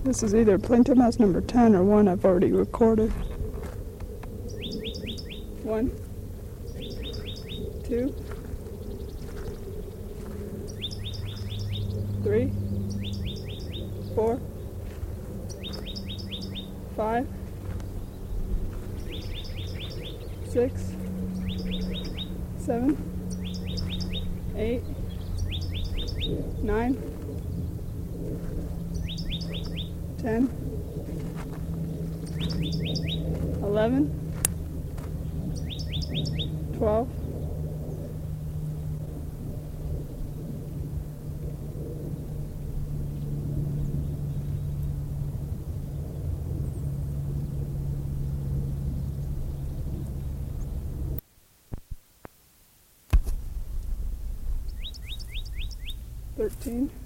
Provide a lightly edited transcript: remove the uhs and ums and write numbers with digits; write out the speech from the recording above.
This is either Plaintiff Mouse number 10 or one I've already recorded. 1, 2, 3, 4, 5, 6, 7, 8, 9, 10, 11, 12, 13,